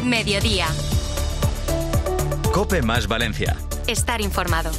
Mediodía. COPE más Valencia. Estar informado.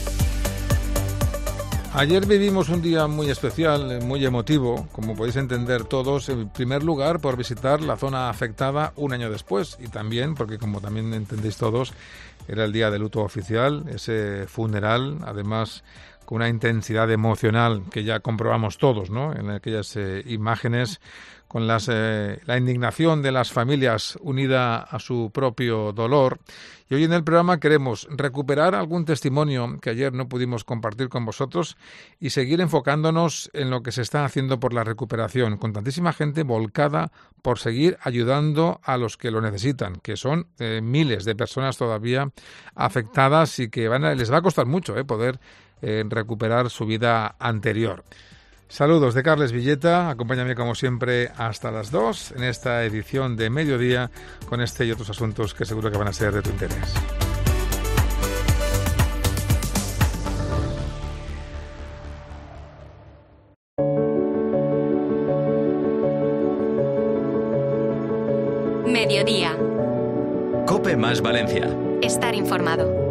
Ayer vivimos un día muy especial, muy emotivo, como podéis entender todos, en primer lugar por visitar la zona afectada un año después y también, porque como también entendéis todos, era el día de luto oficial, ese funeral, además con una intensidad emocional que ya comprobamos todos, ¿no? En aquellas imágenes, con la indignación de las familias unida a su propio dolor. Y hoy en el programa queremos recuperar algún testimonio que ayer no pudimos compartir con vosotros y seguir enfocándonos en lo que se está haciendo por la recuperación, con tantísima gente volcada por seguir ayudando a los que lo necesitan, que son miles de personas todavía afectadas y que les va a costar mucho poder recuperar su vida anterior. Saludos de Carles Villeta, acompáñame como siempre hasta las 2 en esta edición de Mediodía con este y otros asuntos que seguro que van a ser de tu interés. Mediodía. COPE más Valencia. Estar informado.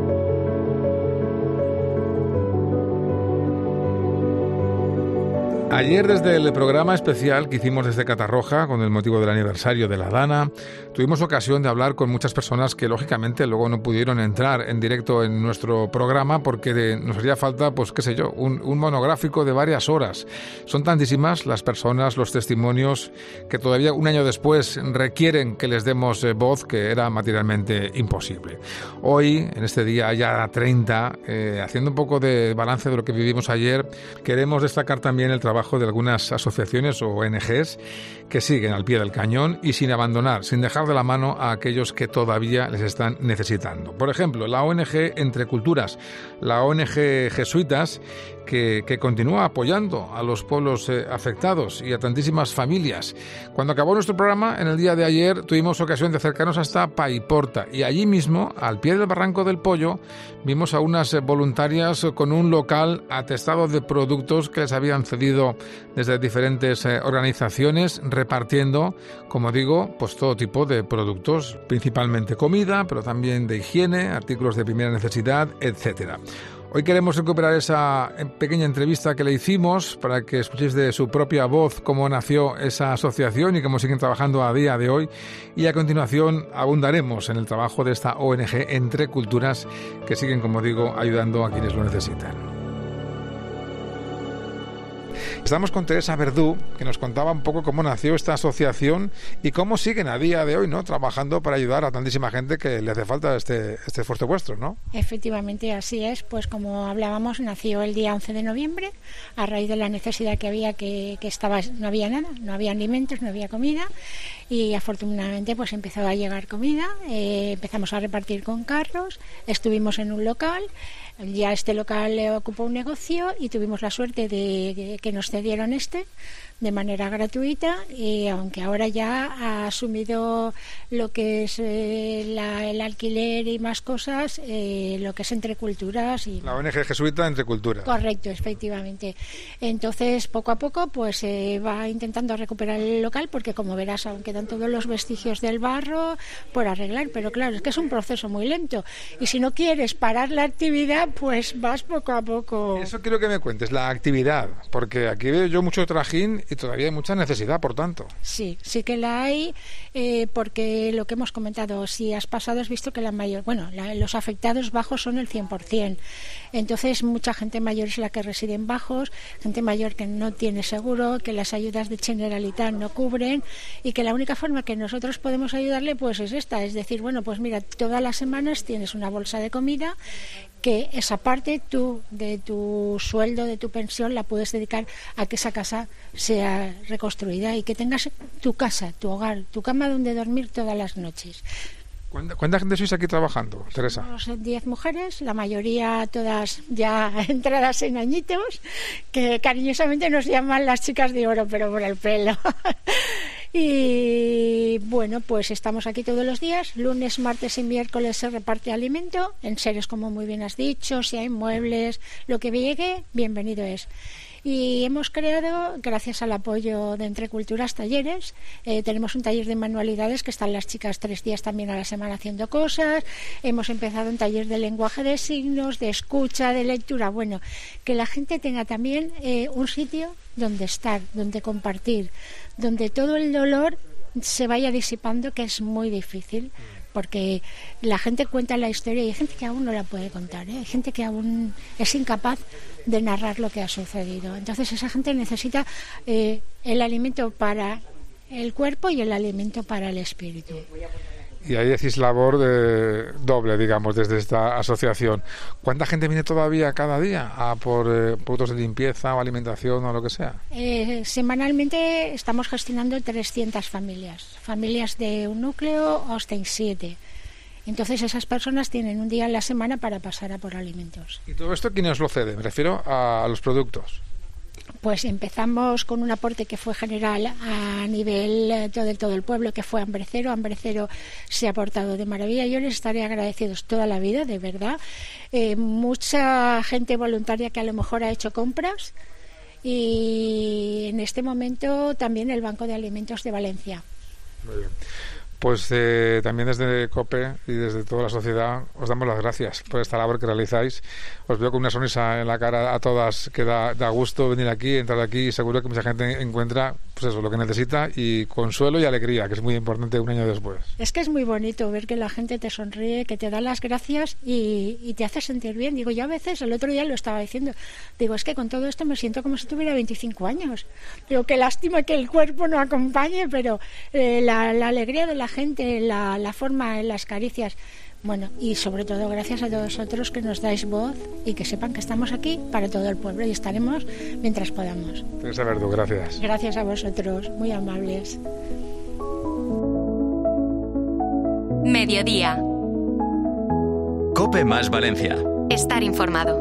Ayer, desde el programa especial que hicimos desde Catarroja con el motivo del aniversario de la Dana, tuvimos ocasión de hablar con muchas personas que lógicamente luego no pudieron entrar en directo en nuestro programa porque nos haría falta, pues qué sé yo, un monográfico de varias horas. Son tantísimas las personas, los testimonios que todavía un año después requieren que les demos voz, que era materialmente imposible. Hoy, en este día ya 30, haciendo un poco de balance de lo que vivimos ayer, queremos destacar también el trabajo de algunas asociaciones o ONGs que siguen al pie del cañón y sin abandonar, sin dejar de la mano a aquellos que todavía les están necesitando. Por ejemplo, la ONG Entre Culturas, la ONG Jesuitas, que continúa apoyando a los pueblos afectados y a tantísimas familias. Cuando acabó nuestro programa, en el día de ayer, tuvimos ocasión de acercarnos hasta Paiporta y allí mismo, al pie del Barranco del Pollo, vimos a unas voluntarias con un local atestado de productos que les habían cedido desde diferentes organizaciones, repartiendo, como digo, pues todo tipo de productos, principalmente comida, pero también de higiene, artículos de primera necesidad, etcétera. Hoy queremos recuperar esa pequeña entrevista que le hicimos para que escuchéis de su propia voz cómo nació esa asociación y cómo siguen trabajando a día de hoy. Y a continuación abundaremos en el trabajo de esta ONG Entre Culturas que siguen, como digo, ayudando a quienes lo necesitan. Estamos con Teresa Verdú, que nos contaba un poco cómo nació esta asociación y cómo siguen a día de hoy, ¿no?, trabajando para ayudar a tantísima gente que le hace falta este esfuerzo vuestro, ¿no? Efectivamente, así es. Pues como hablábamos, nació el día 11 de noviembre a raíz de la necesidad que había, que no había nada, no había alimentos, no había comida y afortunadamente pues empezó a llegar comida, empezamos a repartir con carros, estuvimos en un local. Ya este local le ocupó un negocio y tuvimos la suerte de que nos cedieron de manera gratuita, y aunque ahora ya ha asumido lo que es el alquiler y más cosas, lo que es Entre Culturas. Y la ONG Jesuita Entre Culturas. Correcto, efectivamente. Entonces, poco a poco, pues va intentando recuperar el local, porque como verás, aún quedan todos los vestigios del barro por arreglar, pero claro, es que es un proceso muy lento. Y si no quieres parar la actividad, pues vas poco a poco. Eso quiero que me cuentes, la actividad, porque aquí veo yo mucho trajín y todavía hay mucha necesidad, por tanto. Sí que la hay, porque lo que hemos comentado, si has pasado has visto que los afectados bajos son el 100%. Entonces mucha gente mayor es la que reside en bajos, gente mayor que no tiene seguro, que las ayudas de Generalitat no cubren y que la única forma que nosotros podemos ayudarle pues es esta, es decir, bueno, pues mira, todas las semanas tienes una bolsa de comida que esa parte tú de tu sueldo, de tu pensión, la puedes dedicar a que esa casa sea reconstruida y que tengas tu casa, tu hogar, tu cama donde dormir todas las noches. ¿Cuánta gente sois aquí trabajando, Teresa? Somos 10 mujeres, la mayoría todas ya entradas en añitos, que cariñosamente nos llaman las chicas de oro, pero por el pelo. Y bueno, pues estamos aquí todos los días, lunes, martes y miércoles se reparte alimento, en seres como muy bien has dicho, si hay muebles, lo que llegue, bienvenido es. Y hemos creado, gracias al apoyo de Entre Culturas, talleres. Tenemos un taller de manualidades que están las chicas 3 días también a la semana haciendo cosas. Hemos empezado un taller de lenguaje de signos, de escucha, de lectura. Bueno, que la gente tenga también un sitio donde estar, donde compartir, donde todo el dolor se vaya disipando, que es muy difícil, porque la gente cuenta la historia y hay gente que aún no la puede contar, hay gente que aún es incapaz de narrar lo que ha sucedido. Entonces esa gente necesita el alimento para el cuerpo y el alimento para el espíritu. Y ahí decís labor doble, digamos, desde esta asociación. ¿Cuánta gente viene todavía cada día a por productos de limpieza o alimentación o lo que sea? Semanalmente estamos gestionando 300 familias de un núcleo hasta 7. Entonces esas personas tienen un día a la semana para pasar a por alimentos. ¿Y todo esto quién os lo cede? Me refiero a los productos. Pues empezamos con un aporte que fue general a nivel de todo el pueblo, que fue Hambrecero. Hambrecero se ha portado de maravilla. Yo les estaré agradecidos toda la vida, de verdad. Mucha gente voluntaria que a lo mejor ha hecho compras. Y en este momento también el Banco de Alimentos de Valencia. Muy bien. Pues también desde COPE y desde toda la sociedad os damos las gracias por esta labor que realizáis. Os veo con una sonrisa en la cara a todas, que da gusto venir aquí, entrar aquí, y seguro que mucha gente encuentra pues eso, lo que necesita, y consuelo y alegría, que es muy importante un año después. Es que es muy bonito ver que la gente te sonríe, que te da las gracias y te hace sentir bien. Digo, yo a veces, el otro día lo estaba diciendo, digo, es que con todo esto me siento como si tuviera 25 años. Digo, qué lástima que el cuerpo no acompañe, pero la alegría de la gente, la forma, las caricias. Bueno, y sobre todo gracias a todos vosotros que nos dais voz y que sepan que estamos aquí para todo el pueblo y estaremos mientras podamos. Teresa Verdú, gracias. Gracias a vosotros, muy amables. Mediodía. COPE más Valencia. Estar informado.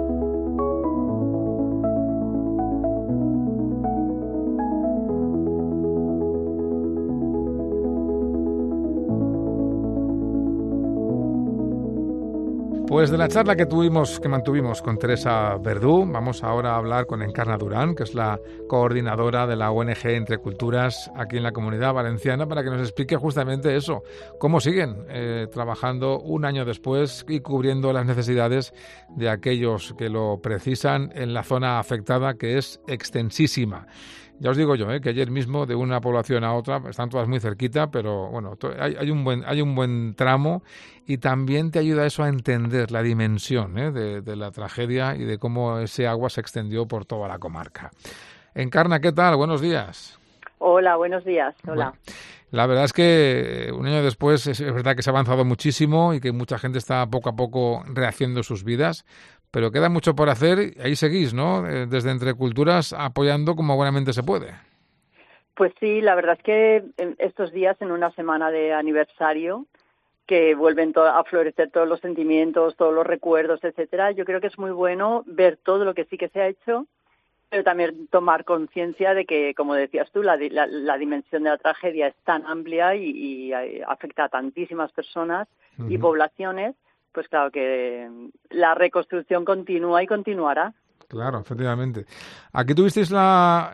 Pues de la charla que mantuvimos con Teresa Verdú, vamos ahora a hablar con Encarna Durán, que es la coordinadora de la ONG Entre Culturas aquí en la Comunidad Valenciana, para que nos explique justamente eso, cómo siguen trabajando un año después y cubriendo las necesidades de aquellos que lo precisan en la zona afectada, que es extensísima. Ya os digo yo, que ayer mismo de una población a otra, están todas muy cerquita, pero bueno, hay un buen tramo, y también te ayuda eso a entender la dimensión de la tragedia y de cómo ese agua se extendió por toda la comarca. Encarna, ¿qué tal? Buenos días. Hola, buenos días. Hola. Bueno, la verdad es que un año después es verdad que se ha avanzado muchísimo y que mucha gente está poco a poco rehaciendo sus vidas, pero queda mucho por hacer. Ahí seguís, ¿no? Desde Entre Culturas apoyando como buenamente se puede. Pues sí, la verdad es que estos días, en una semana de aniversario, que vuelven a florecer todos los sentimientos, todos los recuerdos, etcétera, yo creo que es muy bueno ver todo lo que sí que se ha hecho, pero también tomar conciencia de que, como decías tú, la dimensión de la tragedia es tan amplia y afecta a tantísimas personas y poblaciones. Pues claro que la reconstrucción continúa y continuará. Claro, efectivamente. Aquí tuvisteis la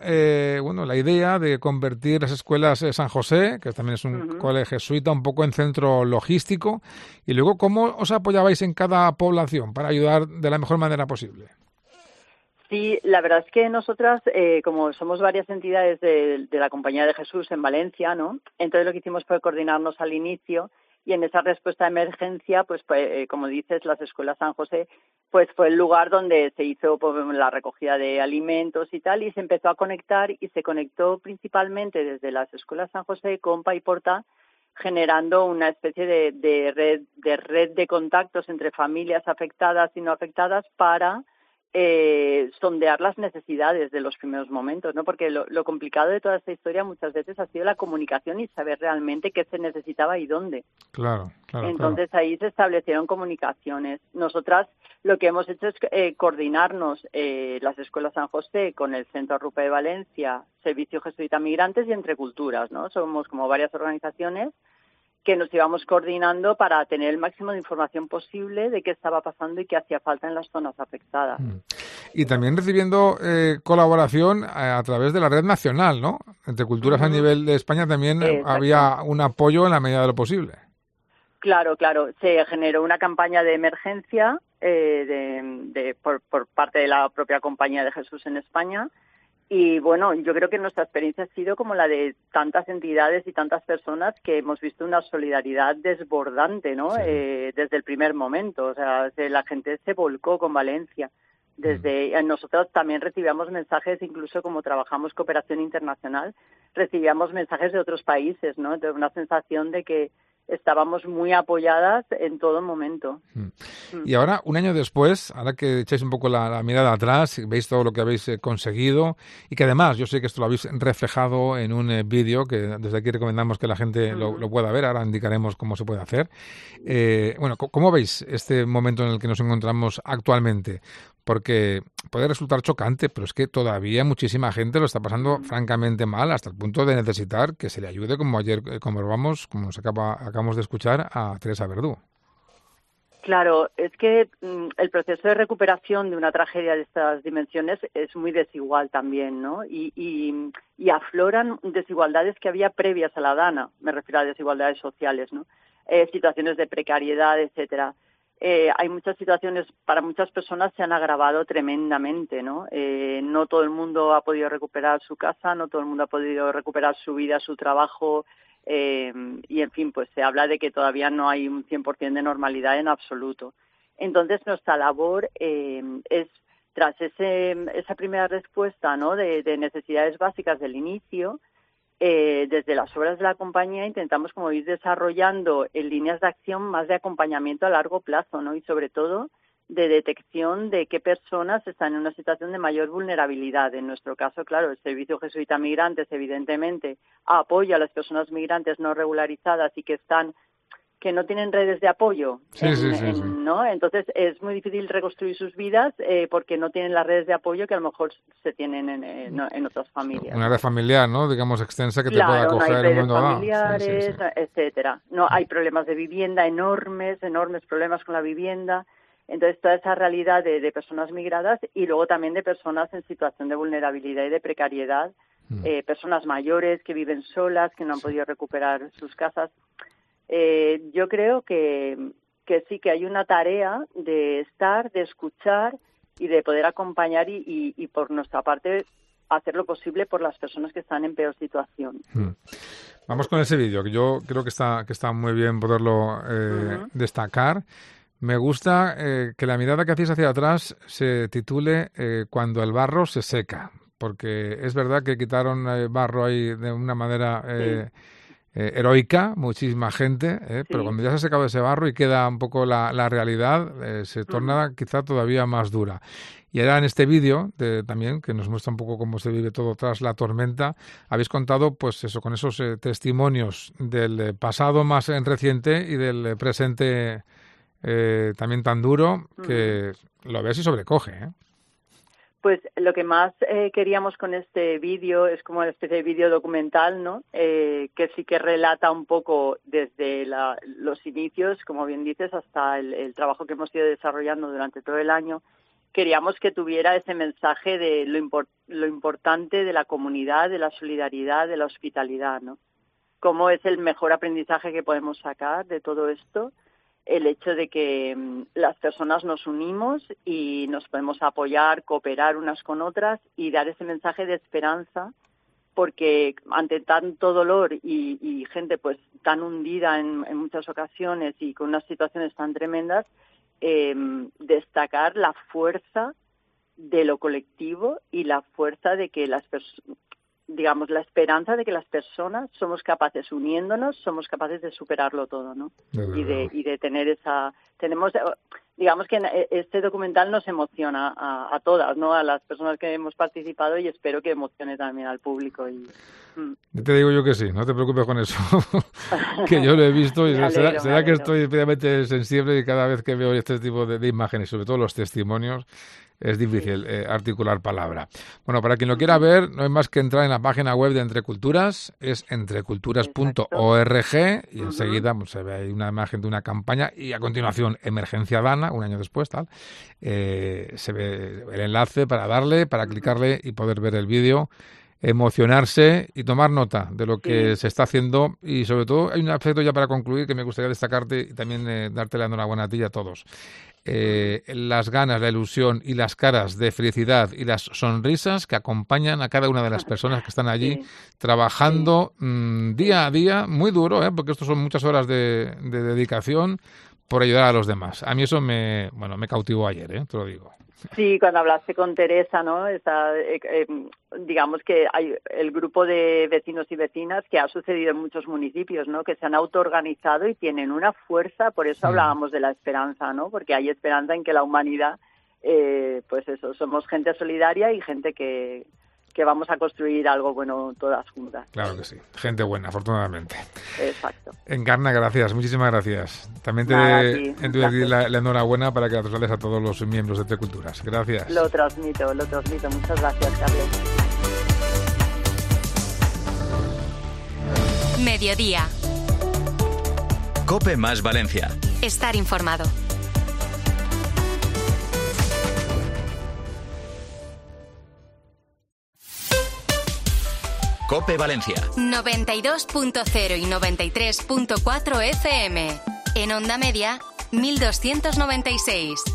idea de convertir las escuelas San José, que también es un colegio jesuita, un poco en centro logístico, y luego ¿cómo os apoyabais en cada población para ayudar de la mejor manera posible? Sí, la verdad es que nosotras, como somos varias entidades de la Compañía de Jesús en Valencia, ¿no? Entonces lo que hicimos fue coordinarnos al inicio. Y en esa respuesta de emergencia, pues como dices, las escuelas San José, pues fue el lugar donde se hizo la recogida de alimentos y tal, y se empezó a conectar, y se conectó principalmente desde las escuelas San José, Compa y Porta, generando una especie de red de contactos entre familias afectadas y no afectadas para sondear las necesidades de los primeros momentos, ¿no? Porque lo complicado de toda esta historia muchas veces ha sido la comunicación y saber realmente qué se necesitaba y dónde. Claro. Entonces ahí se establecieron comunicaciones. Nosotras lo que hemos hecho es coordinarnos las escuelas San José con el Centro Arrupe de Valencia, Servicio Jesuita Migrantes y Entre Culturas, ¿no? Somos como varias organizaciones que nos íbamos coordinando para tener el máximo de información posible de qué estaba pasando y qué hacía falta en las zonas afectadas. Y también recibiendo colaboración a través de la red nacional, ¿no? Entre culturas a nivel de España también había un apoyo en la medida de lo posible. Claro. Se generó una campaña de emergencia por parte de la propia Compañía de Jesús en España. Y bueno, yo creo que nuestra experiencia ha sido como la de tantas entidades y tantas personas que hemos visto una solidaridad desbordante, ¿no? Sí. Desde el primer momento. O sea, la gente se volcó con Valencia. Nosotros también recibíamos mensajes, incluso como trabajamos cooperación internacional, recibíamos mensajes de otros países, ¿no? De una sensación de que estábamos muy apoyadas en todo momento. Y ahora, un año después, ahora que echáis un poco la mirada atrás, veis todo lo que habéis conseguido y que además, yo sé que esto lo habéis reflejado en un vídeo que desde aquí recomendamos que la gente lo pueda ver, ahora indicaremos cómo se puede hacer. Bueno, ¿cómo veis este momento en el que nos encontramos actualmente? Porque puede resultar chocante, pero es que todavía muchísima gente lo está pasando francamente mal, hasta el punto de necesitar que se le ayude, como ayer comprobamos, como nos acabamos de escuchar, a Teresa Verdú. Claro, es que el proceso de recuperación de una tragedia de estas dimensiones es muy desigual también, ¿no? Y afloran desigualdades que había previas a la Dana, me refiero a desigualdades sociales, ¿no? Situaciones de precariedad, etcétera. Hay muchas situaciones, para muchas personas se han agravado tremendamente, ¿no? No todo el mundo ha podido recuperar su casa, no todo el mundo ha podido recuperar su vida, su trabajo, y en fin, pues se habla de que todavía no hay un 100% de normalidad en absoluto. Entonces nuestra labor es, tras esa primera respuesta, ¿no? de necesidades básicas del inicio, desde las obras de la compañía intentamos como ir desarrollando en líneas de acción más de acompañamiento a largo plazo, ¿no? Y sobre todo de detección de qué personas están en una situación de mayor vulnerabilidad. En nuestro caso, claro, el Servicio Jesuita Migrantes evidentemente apoya a las personas migrantes no regularizadas y que no tienen redes de apoyo, ¿no? Entonces es muy difícil reconstruir sus vidas porque no tienen las redes de apoyo que a lo mejor se tienen en otras familias. Una red familiar, ¿no? Digamos extensa que te pueda acoger en un momento dado. Familiares, etcétera. No hay problemas de vivienda enormes problemas con la vivienda. Entonces toda esa realidad de personas migradas y luego también de personas en situación de vulnerabilidad y de precariedad, personas mayores que viven solas, que no han podido recuperar sus casas. Yo creo que sí, que hay una tarea de escuchar y de poder acompañar y por nuestra parte hacer lo posible por las personas que están en peor situación. Vamos con ese vídeo, que yo creo que está muy bien poderlo destacar. Me gusta que la mirada que hacéis hacia atrás se titule Cuando el barro se seca, porque es verdad que quitaron barro ahí de una manera heroica, muchísima gente, pero cuando ya se ha secado ese barro y queda un poco la realidad, se torna quizá todavía más dura. Y ahora en este vídeo también, que nos muestra un poco cómo se vive todo tras la tormenta, habéis contado pues eso, con esos testimonios del pasado más reciente y del presente también tan duro, que lo ves y sobrecoge, Pues lo que más queríamos con este vídeo es como una especie de vídeo documental, ¿no? Que sí que relata un poco desde los inicios, como bien dices, hasta el trabajo que hemos ido desarrollando durante todo el año. Queríamos que tuviera ese mensaje de lo importante de la comunidad, de la solidaridad, de la hospitalidad, ¿no? Cómo es el mejor aprendizaje que podemos sacar de todo esto. El hecho de que las personas nos unimos y nos podemos apoyar, cooperar unas con otras y dar ese mensaje de esperanza, porque ante tanto dolor y gente pues tan hundida en muchas ocasiones y con unas situaciones tan tremendas, destacar la fuerza de lo colectivo y la fuerza de que la esperanza de que las personas somos capaces, uniéndonos, somos capaces de superarlo todo, ¿no? Y de tener digamos que este documental nos emociona a todas, ¿no? A las personas que hemos participado y espero que emocione también al público. Te digo yo que sí, no te preocupes con eso, que yo lo he visto y será que estoy especialmente sensible y cada vez que veo este tipo de imágenes, sobre todo los testimonios, Es difícil articular palabra. Bueno, para quien lo quiera ver, no hay más que entrar en la página web de Entre Culturas, es entreculturas.org, y enseguida pues, se ve ahí una imagen de una campaña y a continuación Emergencia Dana, un año después, se ve el enlace para darle, para clicarle y poder ver el vídeo, emocionarse y tomar nota de lo que se está haciendo. Y sobre todo hay un aspecto ya para concluir que me gustaría destacarte y también darte la enhorabuena a ti y a todos. Las ganas, la ilusión y las caras de felicidad y las sonrisas que acompañan a cada una de las personas que están allí trabajando día a día, muy duro, porque esto son muchas horas de dedicación por ayudar a los demás. A mí eso me cautivó ayer, te lo digo. Sí, cuando hablaste con Teresa, ¿no? Digamos que hay el grupo de vecinos y vecinas que ha sucedido en muchos municipios, ¿no? Que se han autoorganizado y tienen una fuerza, por eso hablábamos de la esperanza, ¿no? Porque hay esperanza en que la humanidad, pues eso, somos gente solidaria y gente que vamos a construir algo bueno todas juntas. Claro que sí, gente buena, afortunadamente. Exacto. Encarna, gracias, muchísimas gracias. También te doy la enhorabuena para que la traslades a todos los miembros de Entre Culturas. Gracias. Lo transmito. Muchas gracias, Carles. Mediodía. COPE más Valencia. Estar informado. COPE Valencia. 92.0 y 93.4 FM. En onda media, 1296.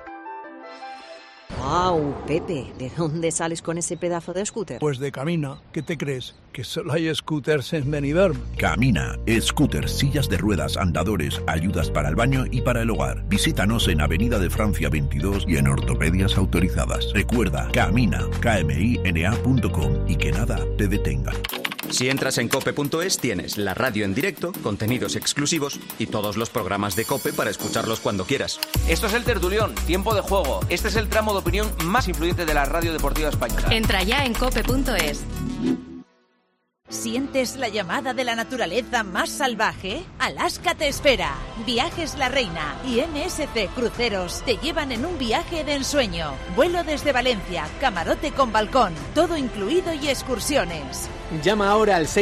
¡Wow, Pepe! ¿De dónde sales con ese pedazo de scooter? Pues de Camina. ¿Qué te crees? ¿Que solo hay scooters en Benidorm? Camina, scooters, sillas de ruedas, andadores, ayudas para el baño y para el hogar. Visítanos en Avenida de Francia 22 y en ortopedias autorizadas. Recuerda, Camina, kmina.com y que nada te detenga. Si entras en cope.es tienes la radio en directo, contenidos exclusivos y todos los programas de COPE para escucharlos cuando quieras. Esto es El Tertulión, tiempo de juego. Este es el tramo de opinión más influyente de la radio deportiva española. Entra ya en cope.es. ¿Sientes la llamada de la naturaleza más salvaje? Alaska te espera. Viajes La Reina y NSC Cruceros te llevan en un viaje de ensueño. Vuelo desde Valencia, camarote con balcón, todo incluido y excursiones. Llama ahora al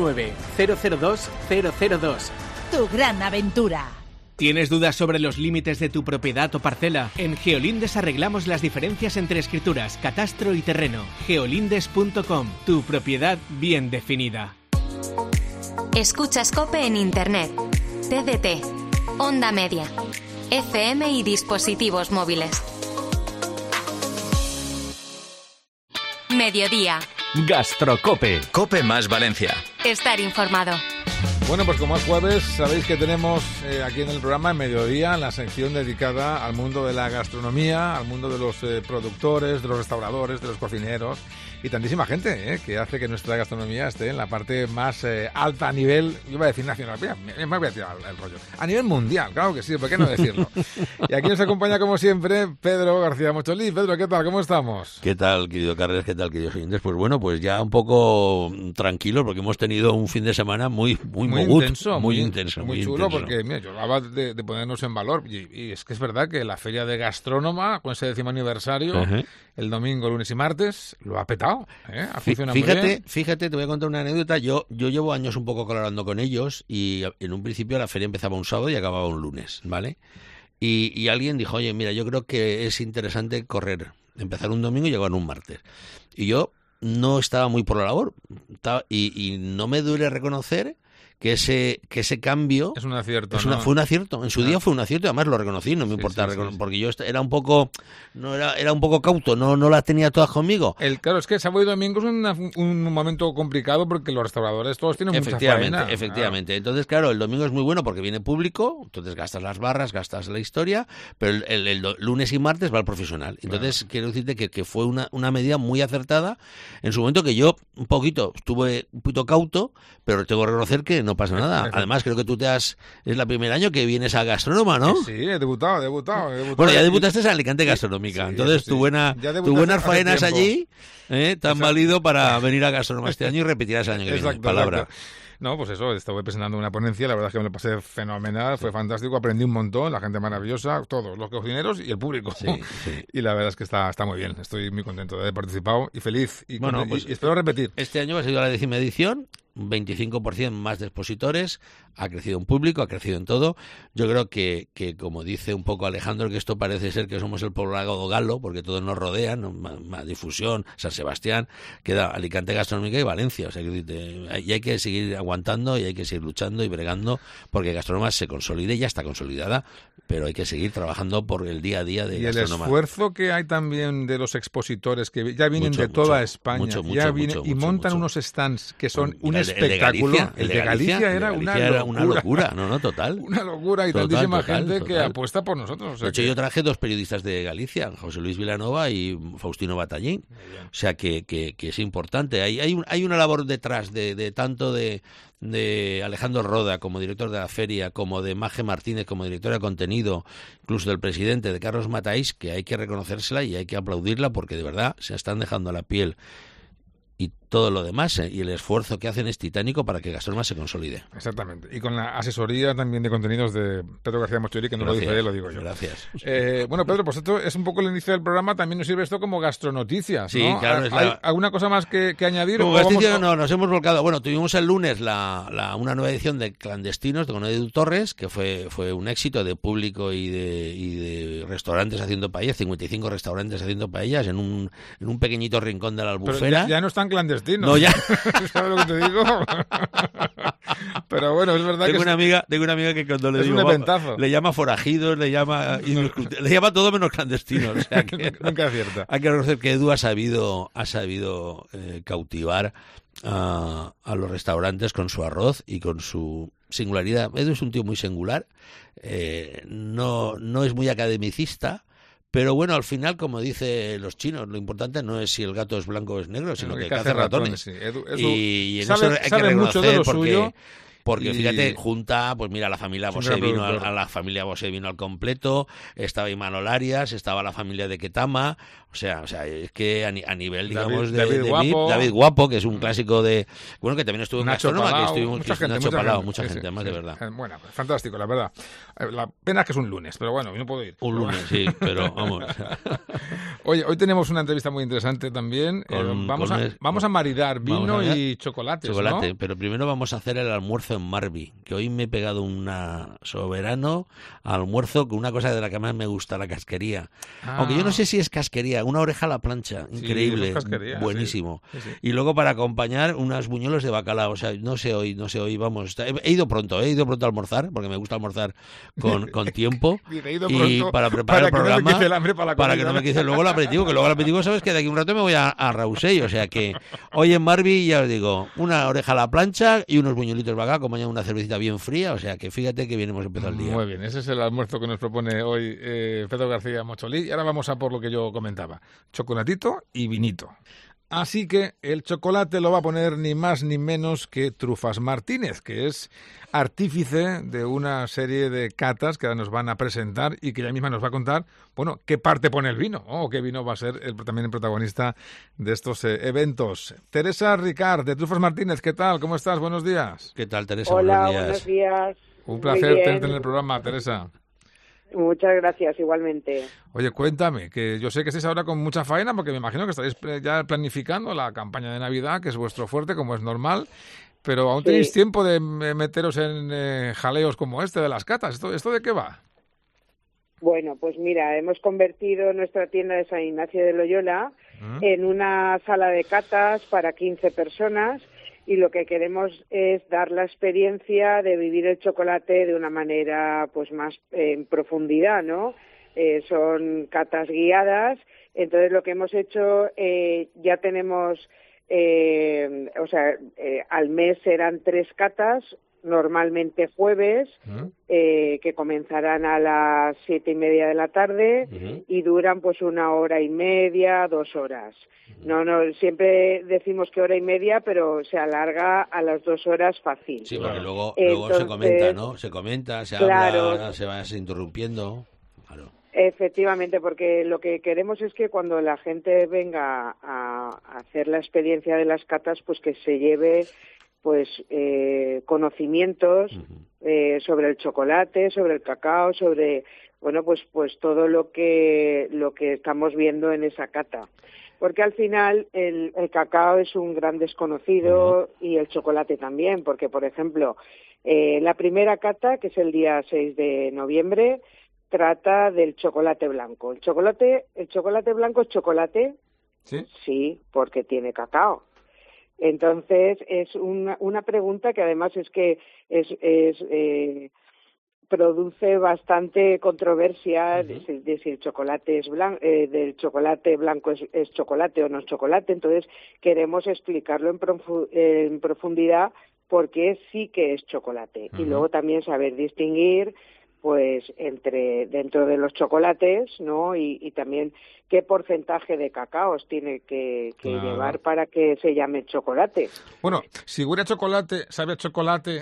639-002-002. Tu gran aventura. ¿Tienes dudas sobre los límites de tu propiedad o parcela? En Geolindes arreglamos las diferencias entre escrituras, catastro y terreno. Geolindes.com, tu propiedad bien definida. Escuchas COPE en Internet, TDT, onda media, FM y dispositivos móviles. Mediodía. Gastrocope. COPE más Valencia. Estar informado. Bueno, pues como es jueves, sabéis que tenemos aquí en el programa, en Mediodía, la sección dedicada al mundo de la gastronomía, al mundo de los productores, de los restauradores, de los cocineros y tantísima gente que hace que nuestra gastronomía esté en la parte más alta a nivel, yo iba a decir nacional, me voy a tirar el rollo, a nivel mundial, claro que sí, ¿por qué no decirlo? Y aquí nos acompaña como siempre Pedro García Mocholí. Pedro, ¿qué tal? ¿Cómo estamos? ¿Qué tal, querido Carles? ¿Qué tal, queridos oyentes? Pues bueno, pues ya un poco tranquilos porque hemos tenido un fin de semana muy intenso, muy chulo, intenso. Porque mira, yo hablaba de ponernos en valor y es que es verdad que la Feria de Gastrónoma, con ese 10º aniversario, el domingo, lunes y martes, lo ha petado. Ha funcionado muy bien. Fíjate, te voy a contar una anécdota. Yo llevo años un poco colaborando con ellos y en un principio la feria empezaba un sábado y acababa un lunes, ¿vale? Y alguien dijo, oye, mira, yo creo que es interesante empezar un domingo y llegar un martes. Y yo no estaba muy por la labor y no me duele reconocer que ese cambio es un acierto, fue un acierto. En su día fue un acierto y además lo reconocí, no me importaba porque yo era un poco cauto, no las tenía todas conmigo. Claro, es que sábado y domingo es un momento complicado porque los restauradores todos tienen mucha faena. Efectivamente. Entonces, claro, el domingo es muy bueno porque viene público, entonces gastas las barras, gastas la historia, pero el lunes y martes va el profesional. Entonces, quiero decirte que fue una medida muy acertada en su momento, que yo estuve un poquito cauto, pero tengo que reconocer que no pasa nada. Además, creo que es el primer año que vienes a Gastrónoma, ¿no? Sí, he debutado. Bueno, ya debutaste en Alicante Gastronómica. Sí, entonces, tus buenas faenas allí te han valido para venir a Gastrónoma este año y repetirás el año que viene. Palabra. No, pues eso, estuve presentando una ponencia, la verdad es que me lo pasé fenomenal, fue fantástico, aprendí un montón, la gente maravillosa, todos, los cocineros y el público. Sí. Y la verdad es que está muy bien, estoy muy contento de haber participado y feliz. Y, y espero repetir. Este año ha sido la 10ª edición, 25% más de expositores, ha crecido en público, ha crecido en todo. Yo creo que como dice un poco Alejandro, que esto parece ser que somos el poblado galo, porque todos nos rodean, ¿no? Más difusión, San Sebastián, queda Alicante Gastronómica y Valencia. O sea, y hay que seguir aguantando y hay que seguir luchando y bregando porque Gastronomas se consolide, ya está consolidada, pero hay que seguir trabajando por el día a día de Gastronomas. Y el esfuerzo que hay también de los expositores que ya vienen de toda España, y montan unos stands que son un espectáculo. El de Galicia era una locura. No, total. Una locura y tantísima gente que apuesta por nosotros. O sea, de hecho, yo traje 2 periodistas de Galicia, José Luis Vilanova y Faustino Batallín. O sea, que es importante. Hay una labor detrás de tanto de Alejandro Roda como director de la feria, como de Maje Martínez como directora de contenido, incluso del presidente, de Carlos Matáis, que hay que reconocérsela y hay que aplaudirla porque de verdad se están dejando la piel. Y todo lo demás, y el esfuerzo que hacen es titánico para que Gastronomas se consolide. Exactamente. Y con la asesoría también de contenidos de Pedro García Mochori, que no lo dice él, lo digo yo. Gracias. Bueno, Pedro, pues esto es un poco el inicio del programa. También nos sirve esto como gastronoticias, ¿no? Sí, claro. ¿Hay alguna cosa más que añadir? Como gastronoticias, no, nos hemos volcado. Bueno, tuvimos el lunes una nueva edición de Clandestinos con Edu Torres, que fue un éxito de público y de restaurantes haciendo paellas, 55 restaurantes haciendo paellas en un pequeñito rincón de la Albufera. Pero ya no están clandestinos. No, ya. ¿Sabes lo que te digo? Pero bueno, es verdad tengo una amiga que cuando le digo le llama forajidos, le llama todo menos clandestinos. O sea que nunca acierta. Hay que reconocer que Edu ha sabido cautivar a los restaurantes con su arroz y con su singularidad. Edu es un tío muy singular, no es muy academicista. Pero bueno, al final, como dicen los chinos, lo importante no es si el gato es blanco o es negro, sino que hace ratones. Sí. Y en eso hay que reconocer mucho de lo suyo. Porque fíjate, junta, pues mira, la familia Bosé vino al completo, estaba Imanol Arias, estaba la familia de Ketama, o sea, es que a nivel, digamos, David Guapo, que es un clásico de, bueno, que también estuvo en Gastronoma, que estuvimos Nacho Palau, mucha gente, más de verdad. Bueno, fantástico, la verdad. La pena es que es un lunes, pero bueno, no puedo ir. Un lunes, sí, pero vamos. Oye, hoy tenemos una entrevista muy interesante también. Vamos a maridar vino y chocolates, ¿no? Pero primero vamos a hacer el almuerzo en Marby, que hoy me he pegado una soberano almuerzo con una cosa de la que más me gusta, la casquería. Aunque yo no sé si es casquería, una oreja a la plancha, increíble, buenísimo. Sí. Y luego para acompañar unas buñuelos de bacalao, o sea, no sé hoy, vamos, he ido pronto a almorzar, porque me gusta almorzar con tiempo, y para preparar el programa, para que no me quise luego el aperitivo, sabes que de aquí un rato me voy a Rausell, o sea que hoy en Marby, ya os digo, una oreja a la plancha y unos buñuelitos bacalao, acompañado de una cervecita bien fría, o sea que fíjate que bien hemos empezado el día. Muy bien, ese es el almuerzo que nos propone hoy Pedro García Mocholi. Y ahora vamos a por lo que yo comentaba, chocolatito y vinito. Así que el chocolate lo va a poner ni más ni menos que Trufas Martínez, que es artífice de una serie de catas que nos van a presentar y que ella misma nos va a contar, bueno, qué parte pone el vino, o qué vino va a ser también el protagonista de estos eventos. Teresa Ricard, de Trufas Martínez, ¿qué tal? ¿Cómo estás? Buenos días. ¿Qué tal, Teresa? Hola, buenos días. Un placer tenerte en el programa, Teresa. Muchas gracias, igualmente. Oye, cuéntame, que yo sé que estáis ahora con mucha faena, porque me imagino que estáis ya planificando la campaña de Navidad, que es vuestro fuerte, como es normal, pero aún tenéis tiempo de meteros en jaleos como este de las catas. ¿Esto de qué va? Bueno, pues mira, hemos convertido nuestra tienda de San Ignacio de Loyola en una sala de catas para 15 personas, y lo que queremos es dar la experiencia de vivir el chocolate de una manera pues más en profundidad, ¿no? Son catas guiadas, entonces lo que hemos hecho, ya tenemos, al mes serán 3 catas, normalmente jueves, que comenzarán a las 7:30 de la tarde y duran pues 1 hora y media, 2 horas. No, siempre decimos que 1 hora y media, pero se alarga a las 2 horas fácil. Sí, porque luego se comenta, ¿no? Se comenta, se habla, se va interrumpiendo. Claro. Efectivamente, porque lo que queremos es que cuando la gente venga a hacer la experiencia de las catas, pues que se lleve pues conocimientos sobre el chocolate, sobre el cacao, sobre pues todo lo que estamos viendo en esa cata. Porque al final el cacao es un gran desconocido y el chocolate también, porque por ejemplo, la primera cata, que es el día 6 de noviembre, trata del chocolate blanco. ¿El chocolate blanco es chocolate? Sí, porque tiene cacao. Entonces es una pregunta que además es que produce bastante controversia de si el chocolate es blanco, del chocolate blanco es chocolate o no es chocolate. Entonces queremos explicarlo en profundidad porque sí que es chocolate. Y luego también saber distinguir pues dentro de los chocolates, ¿no? Y también qué porcentaje de cacaos tiene que llevar para que se llame chocolate. Bueno, si huele a chocolate, sabe a chocolate.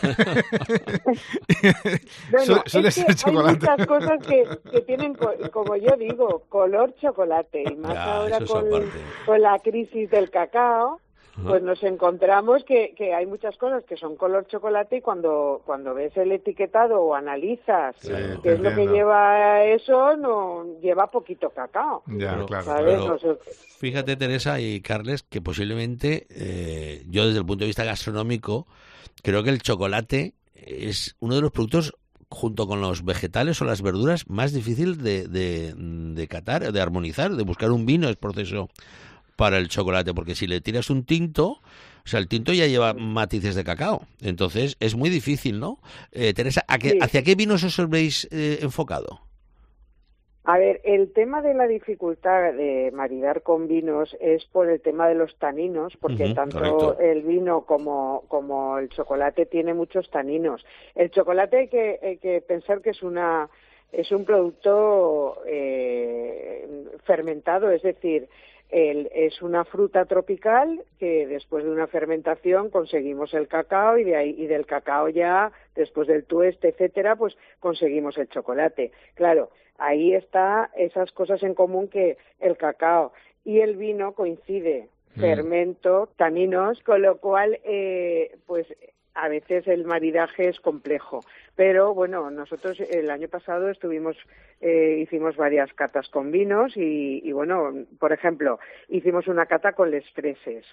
Bueno, suele ser chocolate. Hay muchas cosas que tienen, como yo digo, color chocolate. Y más ahora con la crisis del cacao, pues nos encontramos que hay muchas cosas que son color chocolate y cuando ves el etiquetado o analizas qué es lo que lleva eso, no lleva poquito cacao. Ya, claro. ¿Sabes? Pero fíjate, Teresa y Carles, que posiblemente yo desde el punto de vista gastronómico creo que el chocolate es uno de los productos, junto con los vegetales o las verduras, más difícil de catar, de armonizar, de buscar un vino es proceso para el chocolate, porque si le tiras un tinto, o sea, el tinto ya lleva matices de cacao, entonces es muy difícil, ¿no? Teresa, ¿hacia qué vinos os habéis enfocado? A ver, el tema de la dificultad de maridar con vinos es por el tema de los taninos, porque tanto el vino como el chocolate tiene muchos taninos. El chocolate hay que pensar que es un producto fermentado, es decir, es una fruta tropical que después de una fermentación conseguimos el cacao y del cacao ya, después del tueste, etcétera, pues conseguimos el chocolate. Claro, ahí está esas cosas en común que el cacao y el vino coincide, fermento, taninos, con lo cual, pues a veces el maridaje es complejo. Pero bueno, nosotros el año pasado hicimos varias catas con vinos y bueno, por ejemplo, hicimos una cata con les freses.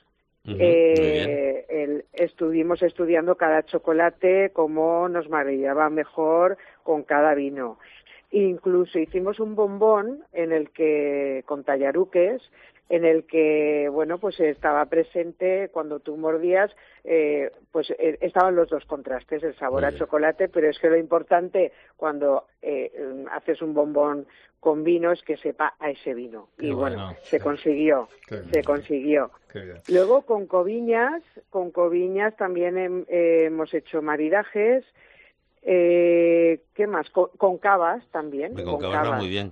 Estuvimos estudiando cada chocolate, cómo nos maridaba mejor con cada vino. Incluso hicimos un bombón con tallaruques, en el que, bueno, pues estaba presente cuando tú mordías, pues estaban los dos contrastes, el sabor a chocolate, pero es que lo importante cuando haces un bombón con vino es que sepa a ese vino. Qué y bueno, se consiguió. Luego con coviñas también hemos hecho maridajes. ¿Qué más? Con cavas también. Con cavas va muy bien,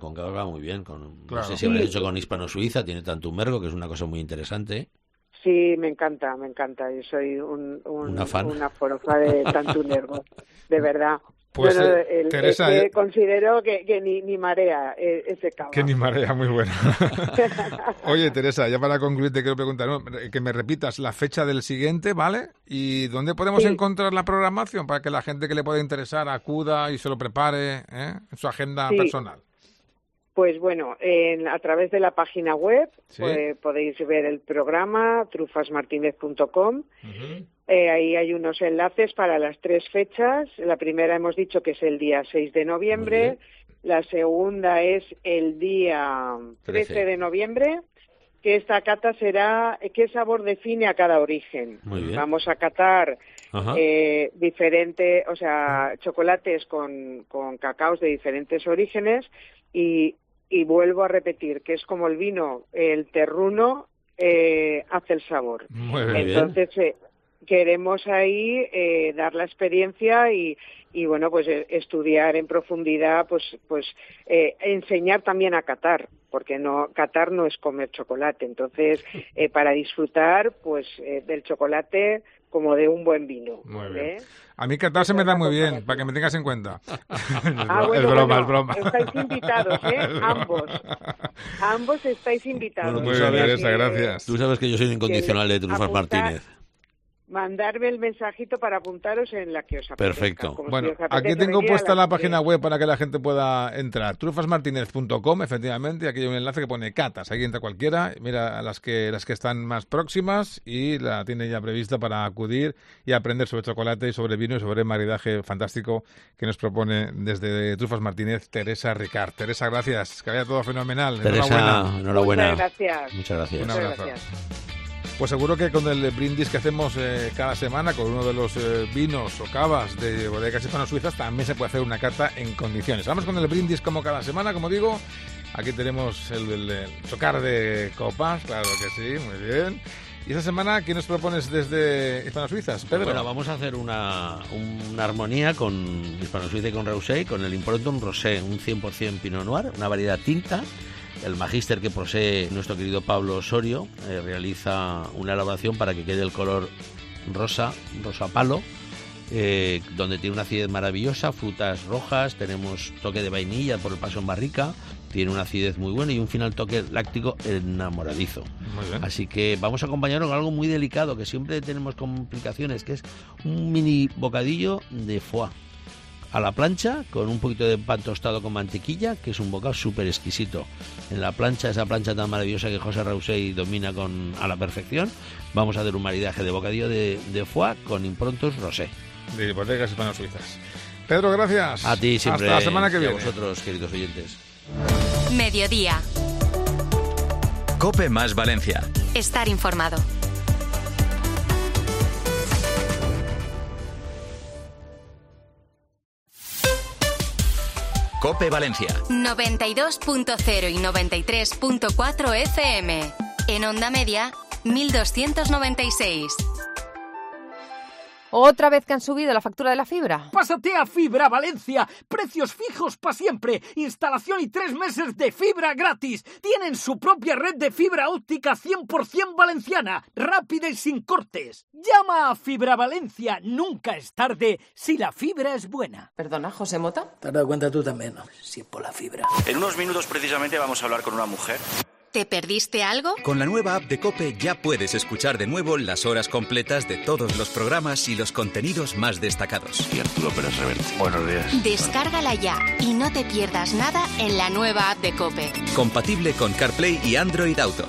no sé si habréis hecho con Hispano-Suiza, tiene Tantumbergo, que es una cosa muy interesante. Sí, me encanta. Yo soy una forofa de Tantumbergo, de verdad. Pues Teresa, considero que ni marea ese cava. Que ni marea, muy bueno. Oye, Teresa, ya para concluir te quiero preguntar, que me repitas la fecha del siguiente, ¿vale? ¿Y dónde podemos encontrar la programación para que la gente que le pueda interesar acuda y se lo prepare en su agenda personal? Pues bueno, a través de la página web podéis ver el programa trufasmartinez.com. Ahí hay unos enlaces para las 3 fechas. La primera hemos dicho que es el día 6 de noviembre. La segunda es el día 13 de noviembre, que esta cata será qué sabor define a cada origen. Vamos a catar diferentes, o sea, chocolates con cacaos de diferentes orígenes y vuelvo a repetir que es como el vino, el terruno hace el sabor. Entonces queremos ahí dar la experiencia y bueno, pues estudiar en profundidad, pues enseñar también a catar, porque catar no es comer chocolate. Entonces, para disfrutar pues del chocolate como de un buen vino. Muy bien. A mí catar se me da muy bien, para que me tengas en cuenta. Es broma. Estáis invitados, Ambos estáis invitados. Muy bien, Teresa, gracias. Tú sabes que yo soy un incondicional de Trufas Martínez. mandarme el mensajito para apuntaros en la que os apetezca. Perfecto. Bueno, aquí tengo puesta la página web para que la gente pueda entrar. trufasmartinez.com, efectivamente, y aquí hay un enlace que pone catas. Aquí entra cualquiera, mira las que están más próximas y la tiene ya prevista para acudir y aprender sobre chocolate y sobre vino y sobre maridaje fantástico que nos propone desde Trufas Martínez Teresa Ricard. Teresa, gracias. Que vaya todo fenomenal. Teresa, enhorabuena. Muchas gracias. Muchas gracias. Un abrazo. Pues seguro que con el brindis que hacemos cada semana con uno de los vinos o cavas de bodegas hispano-suizas también se puede hacer una cata en condiciones. Vamos con el brindis como cada semana, como digo. Aquí tenemos el chocar de copas, claro que sí, muy bien. Y esta semana, ¿qué nos propones desde Hispano-Suizas, Pedro? Bueno, vamos a hacer una armonía con Hispano-Suiza y con Rosé, con el Improntum Rosé, un 100% Pinot Noir, una variedad tinta. El magíster que posee nuestro querido Pablo Osorio realiza una elaboración para que quede el color rosa palo, donde tiene una acidez maravillosa, frutas rojas, tenemos toque de vainilla por el paso en barrica, tiene una acidez muy buena y un final toque láctico enamoradizo. Muy bien. Así que vamos a acompañarlo con algo muy delicado, que siempre tenemos complicaciones, que es un mini bocadillo de foie a la plancha, con un poquito de pan tostado con mantequilla, que es un bocado súper exquisito. En la plancha, esa plancha tan maravillosa que José Rausey domina a la perfección, vamos a hacer un maridaje de bocadillo de foie con improntos rosé. De bodegas hispano-suizas. Pedro, gracias. A ti siempre. Hasta la semana que viene. Y a vosotros, queridos oyentes. Mediodía. COPE más Valencia. Estar informado. COPE Valencia. 92.0 y 93.4 FM. En onda media, 1296. ¿Otra vez que han subido la factura de la fibra? Pásate a Fibra Valencia. Precios fijos para siempre. Instalación y 3 meses de fibra gratis. Tienen su propia red de fibra óptica 100% valenciana. Rápida y sin cortes. Llama a Fibra Valencia. Nunca es tarde si la fibra es buena. Perdona, José Mota. Te has dado cuenta tú también, ¿no? Si es por la fibra. En unos minutos precisamente vamos a hablar con una mujer. ¿Te perdiste algo? Con la nueva app de COPE ya puedes escuchar de nuevo las horas completas de todos los programas y los contenidos más destacados. Y Arturo Pérez Reverte. Buenos días. Descárgala ya y no te pierdas nada en la nueva app de COPE. Compatible con CarPlay y Android Auto.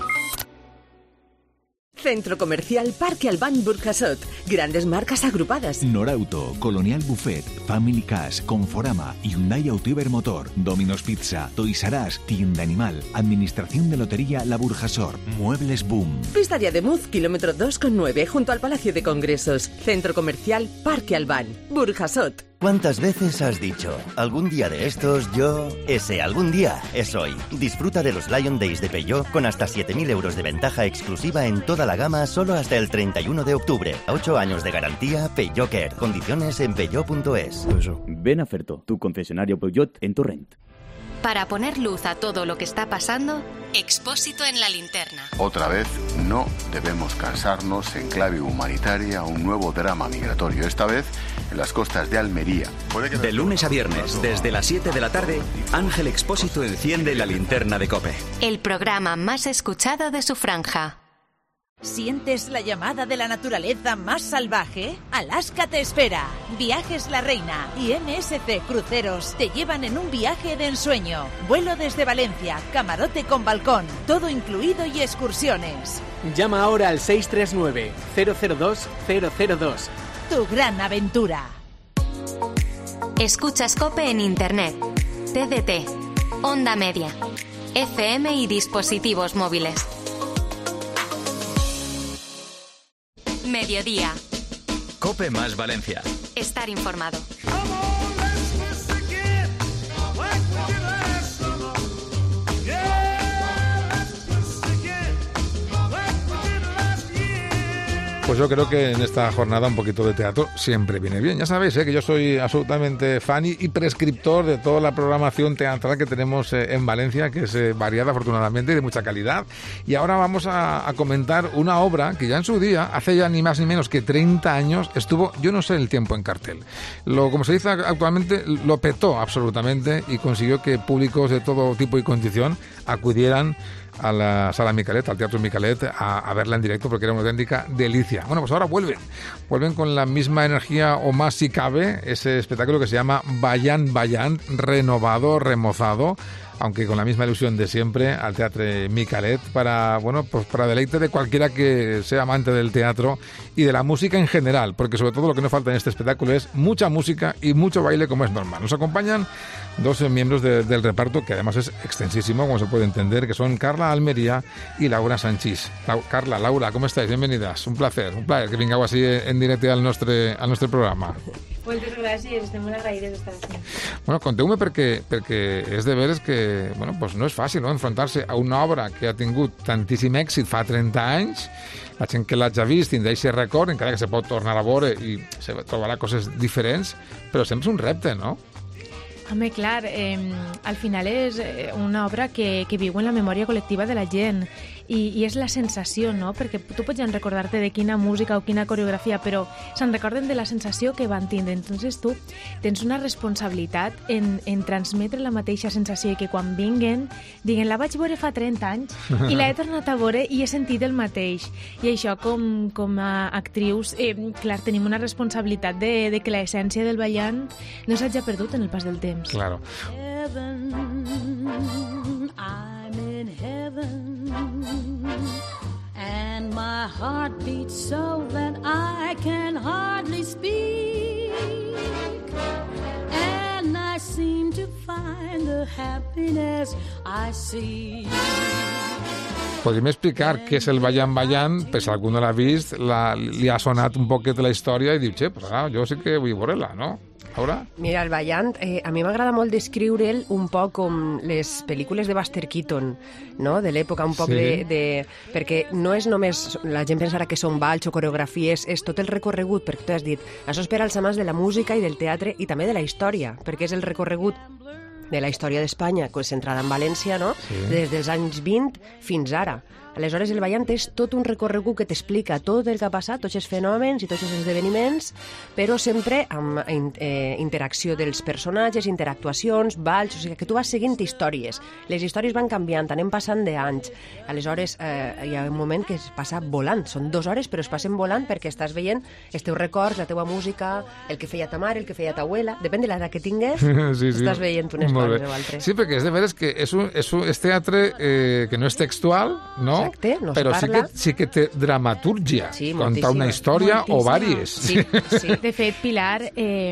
Centro Comercial Parque Albán Burjasot. Grandes marcas agrupadas. Norauto, Colonial Buffet, Family Cash, Conforama, Hyundai Autoiber Motor, Domino's Pizza, Toys R Us, Tienda Animal, Administración de Lotería La Burjasor, Muebles Boom. Pista de Ademuz, kilómetro 2,9, junto al Palacio de Congresos. Centro Comercial Parque Albán Burjasot. ¿Cuántas veces has dicho, algún día de estos yo... Ese algún día es hoy. Disfruta de los Lion Days de Peugeot con hasta 7.000 euros de ventaja exclusiva en toda la gama solo hasta el 31 de octubre. 8 años de garantía Peugeot Care. Condiciones en peugeot.es. Ven a Ferto, tu concesionario Peugeot en Torrent. Para poner luz a todo lo que está pasando, Expósito en la linterna. Otra vez, no debemos cansarnos en clave humanitaria un nuevo drama migratorio, esta vez en las costas de Almería. De lunes a viernes, desde las 7 de la tarde, Ángel Expósito enciende la linterna de COPE. El programa más escuchado de su franja. ¿Sientes la llamada de la naturaleza más salvaje? Alaska te espera. Viajes La Reina y MSC Cruceros te llevan en un viaje de ensueño. Vuelo desde Valencia, camarote con balcón, todo incluido y excursiones. Llama ahora al 639-002-002. Tu gran aventura. Escuchas COPE en Internet, TDT, Onda Media, FM y dispositivos móviles. Mediodía. COPE más Valencia. Estar informado. Pues yo creo que en esta jornada un poquito de teatro siempre viene bien. Ya sabéis que yo soy absolutamente fan y prescriptor de toda la programación teatral que tenemos en Valencia, que es variada afortunadamente y de mucha calidad. Y ahora vamos a comentar una obra que ya en su día, hace ya ni más ni menos que 30 años, estuvo, yo no sé el tiempo en cartel. Como se dice actualmente, lo petó absolutamente y consiguió que públicos de todo tipo y condición acudieran a la Sala Micalet, al Teatro Micalet, a verla en directo porque era una auténtica delicia. Bueno, pues ahora vuelven con la misma energía o más si cabe, ese espectáculo que se llama Ballant Ballant, renovado, remozado, aunque con la misma ilusión de siempre, al Teatro Micalet, para deleite de cualquiera que sea amante del teatro y de la música en general, porque sobre todo lo que no falta en este espectáculo es mucha música y mucho baile, como es normal. Nos acompañan dos miembros del reparto, que además es extensísimo, como se puede entender, que son Carla Almería y Laura Sanchís. Carla, Laura, ¿cómo estáis? Bienvenidas. Un placer que vingueu així en directe al nostre programa. Moltes gràcies, estem molt agraïdes d'estar aquí. Bueno, conteu-me perquè és de veres que pues no és fàcil, no?, enfrontar-se a una obra que ha tingut tantíssim èxit fa 30 anys. La gent que l'hagi vist tindrà aquest record, encara que se pot tornar a veure i se trobarà coses diferents, però sempre és un repte, no? Home, clar, al final és una obra que viu en la memòria col·lectiva de la gent i és la sensació, no? Perquè tu pots recordar-te de quina música o quina coreografia, però se'n recorden de la sensació que van tindre. Entonces tu tens una responsabilitat en transmetre la mateixa sensació i que quan diguen, la vaig veure fa 30 anys i l'he tornat a veure i he sentit el mateix. I això, com a actrius, clar, tenim una responsabilitat de que l'essència del ballant no s'hagi perdut en el pas del temps. Claro. I'm in heaven, and my heart beats so that I can hardly speak, and I seem to find the happiness I see. Podríem explicar què és el Ballant Ballant, per si algú no l'ha vist, li ha sonat un poquet la història i diu, pues ara, jo sí que vull veure-la, no? Laura? Mira, el ballant, a mi m'agrada molt descriure'l un poc com les pel·lícules de Buster Keaton, no?, de l'època, un poc perquè no és només, la gent pensarà que són balls o coreografies, és tot el recorregut, perquè tu has dit, això és per als amants de la música i del teatre i també de la història, perquè és el recorregut de la història d'Espanya, centrada en València, no?, des dels anys 20 fins ara. Aleshores, el ballant és tot un recorregut que t'explica tot el que ha passat, tots els fenòmens i tots els esdeveniments, però sempre amb interacció dels personatges, interactuacions, balls, o sigui que tu vas seguint històries. Les històries van canviant, anem passant d'anys. Aleshores, hi ha un moment que es passa volant, són 2 hores, però es passen volant perquè estàs veient els teus records, la teua música, el que feia ta mare, el que feia ta abuela, depèn de l'edat que tingues, estàs veient unes coses o altres. Sí, perquè és de veres que és teatre que no és textual, no? Exacte, no però se parla. Sí que té dramatúrgia, contar una història o vàries. Sí. De fet, Pilar,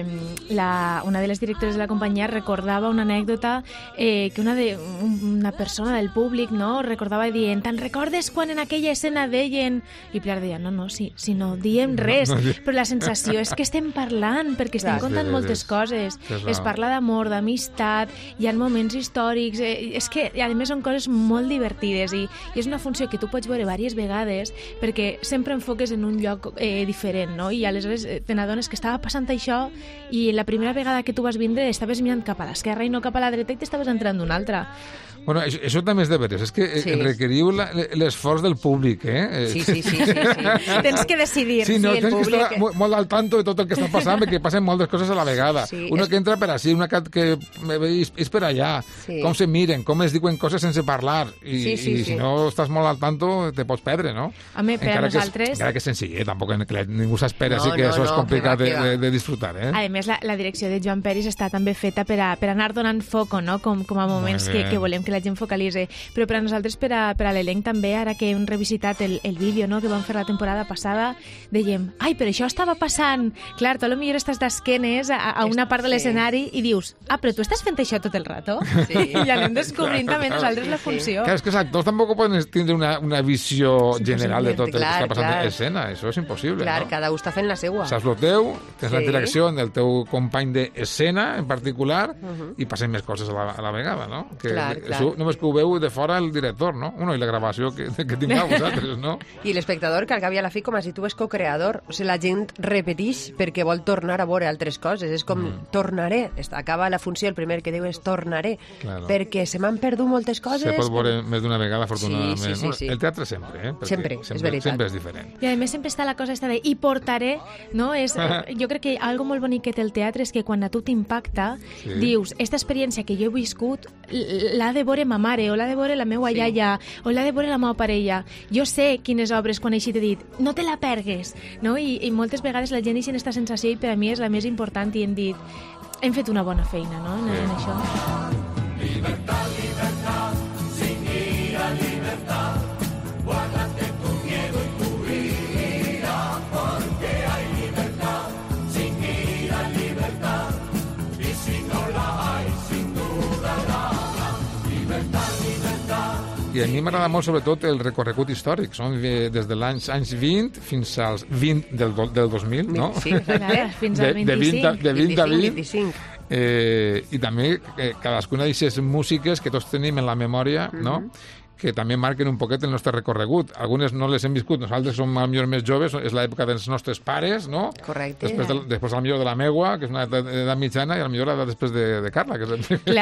una de les directores de la companyia, recordava una anècdota que una persona del públic, no, recordava dient, te'n recordes quan en aquella escena deien... I Pilar deia, no, si no diem res, però la sensació és que estem parlant, perquè estem contant moltes coses. Es parla d'amor, d'amistat, hi ha moments històrics, és que a més són coses molt divertides i és una funció que tu pots veure diverses vegades perquè sempre enfoques en un lloc diferent, no? I aleshores te n'adones que estava passant això i la primera vegada que tu vas vindre estaves mirant cap a l'esquerra i no cap a la dreta i t'estaves entrant d'una altra. Bueno, això també és de veres, és que requeriu l'esforç del públic, Sí. Tens que decidir si el públic... Tens que estar molt al tanto de tot el que està passant, perquè passen moltes coses a la vegada. Una que entra per així, una que és per allà, com se miren, com es diuen coses sense parlar, i si no estàs molt al tanto te pots perdre, no? Home, per a nosaltres... Encara que és senzill, tampoc ningú s'espera, així que això és complicat de disfrutar. A més, la direcció de Joan Peris està també feta per anar donant foco, no?, com a moments que volem que la gent focalitzi, però per a nosaltres, per a l'elenc també, ara que hem revisitat el vídeo, no?, que vam fer la temporada passada, dèiem, ai, però això estava passant. Clar, tu potser estàs d'esquenes a una part de l'escenari i dius, però tu estàs fent això tot el rato? I anem descobrint també nosaltres la funció. Clar, és que els actors tampoc poden tindre una visió general de tot el que està passant en l'escena, això és impossible. Clar, cada un està fent la seua. Saps el teu, tens la interacció amb el teu company d'escena en particular i passen més coses a la vegada, no? Clar. Això només que ho veu de fora el director, no? I la gravació que tingueu vosaltres, no? I l'espectador, que al cap i a la fi, com si tu és co-creador, o sigui, la gent repeteix perquè vol tornar a veure altres coses, és com tornaré, acaba la funció, el primer que diu és tornaré, perquè se m'han perdut moltes coses. Se pot veure més d'una vegada, afortunadament. Sí. El teatre sempre, Sempre, és veritat. Sempre és diferent. I a més sempre està la cosa esta de i portaré, no? Jo crec que algo molt bonic que té el teatre és que quan a tu t'impacta, dius, esta experiència que jo he viscut l'ha de veure ma mare, o l'ha de veure la meva iaia, o l'ha de veure la meva parella. Jo sé quines obres quan així t'he dit, no te la pergues, no? I moltes vegades la gent deixa aquesta sensació i per a mi és la més important i hem dit, hem fet una bona feina, no? En això. Libertad, libertad, sin ira, libertad, guárdate tu miedo y tu ira, porque hay libertad, sin ira, libertad, y si no la hay, sin duda la habrá. Libertad, libertad. I a mi m'agrada molt, sobretot, el recorregut històric. Som des de l'any 20 fins als 20 del 2000, no? Sí, fins al 25. De 20 a 25. I també cadascuna d'aquestes músiques que tots tenim en la memòria, no? Que també marquen un poquet el nostre recorregut. Algunes no les hem viscut, nosaltres som millor més joves, és l'època dels nostres pares, no? Correcte. Després el millor de la meua, que és una edat mitjana, i el millor l'edat després de Carla, que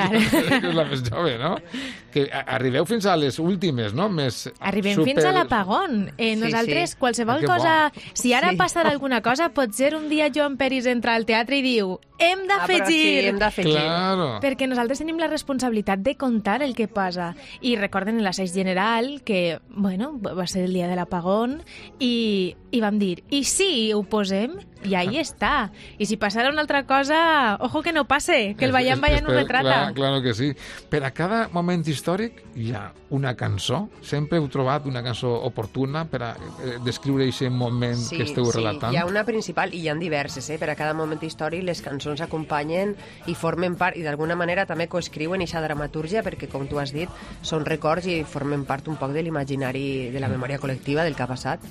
és la més jove, no? Que arribeu fins a les últimes, no? Arribem fins a l'apagón. Nosaltres, qualsevol cosa... Si ara passarà alguna cosa, potser un dia Joan Peris entra al teatre i diu hem d'afegir. Claro. Perquè nosaltres tenim la responsabilitat de contar el que passa. I recorden en l'assaig general que, bueno, va ser el dia de l'apagón i vam dir, i sí, ho posem, i ahí està. I si passarà una altra cosa, ojo que no passe, que el Ballant ho retrata. Claro que sí. Per a cada moment històric hi ha una cançó. Sempre heu trobat una cançó oportuna per a descriure aquest moment que esteu relatant? Sí, hi ha una principal i hi ha diverses. Per a cada moment històric les cançons acompanyen i formen part, i d'alguna manera també coescriuen aquesta dramatúrgia, perquè, com tu has dit, són records i formen part un poc de l'imaginari, de la memòria col·lectiva del que ha passat.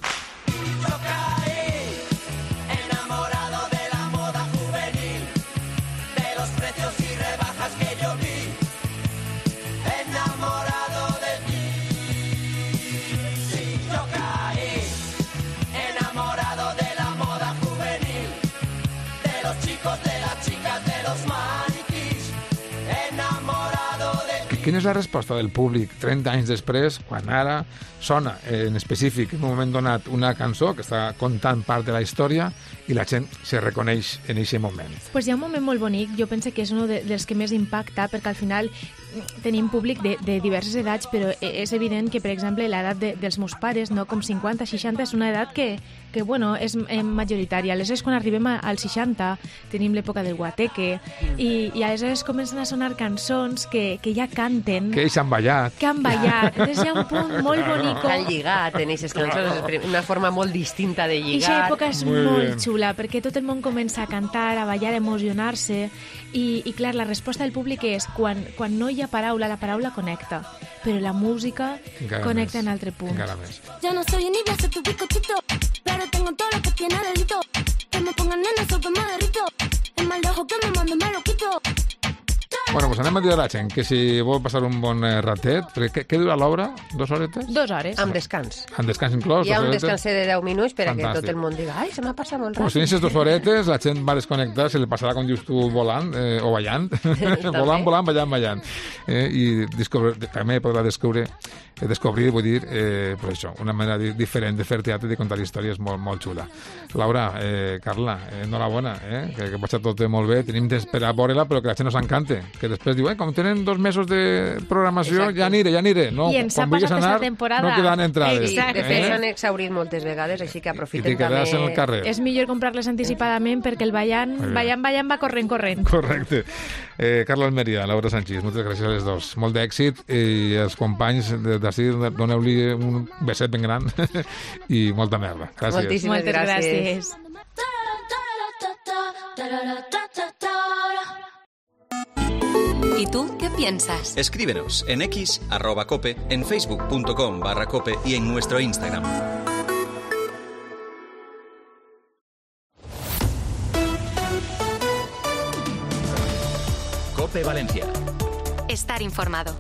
Quina és la resposta del públic 30 anys després, quan ara sona en específic en un moment donat una cançó que està contant part de la història i la gent se reconeix en aquest moment? Pues hi ha un moment molt bonic, jo penso que és un dels que més impacta, perquè al final tenim públic de diverses edats, però és evident que, per exemple, l'edat dels meus pares, no, com 50, 60, és una edat que bueno, és majoritària. Aleshores, quan arribem als 60, tenim l'època del guateque, i aleshores comencen a sonar cançons que ja canten. Que ells han ballat. Que han ballat. Entonces hi ha un punt molt bonic. Han lligat en aquestes cançons, una forma molt distinta de lligar. Aquesta època és molt xula, perquè tot el món comença a cantar, a ballar, a emocionar-se, i clar, la resposta del públic és quan no hi ha paraula, la paraula connecta, però la música connecta en altre punt. Encara més. Yo no soy ni voy a ser tu bizcochito, pero tengo todo lo que tiene delito. Que me pongan en eso que me derrito, es más lejos que me mando me lo quito. Bueno, pues anem a dir a la gent que si vol passar un bon ratet, perquè què dura l'obra? 2 horetes? 2 hores. Amb descans. Amb descans inclòs? Hi ha un descans de 10 minuts per a que tot el món diga ai, se m'ha passat molt ràpid. Pues si aquestes 2 horetes la gent va desconnectar, se li passarà, com dius tu, volant o ballant. volant, ballant. I també podrà descobrir, vull dir, per això, una manera diferent de fer teatre i de contar històries molt, molt xula. Laura, Carla, enhorabona, que vagi tot molt bé, tenim temps per a veure-la, però que la gent nos encante, que després diu, com tenen 2 mesos de programació, ja aniré. No, i ens ha passat aquesta temporada. No quedan entrades. De fet, s'han exhaurit moltes vegades, així que aprofiten també. En el carrer. És millor comprar-les anticipadament perquè el ballant va corrent. Correcte. Carla Almeria, Laura Sanchis, moltes gràcies a les dos. Molt d'èxit, i els companys d'ací doneu-li un beset ben gran i molta merda. Gràcies. Moltíssimes gràcies. ¿Y tú qué piensas? Escríbenos en X, @cope, en facebook.com/cope y en nuestro Instagram. Cope Valencia. Estar informado.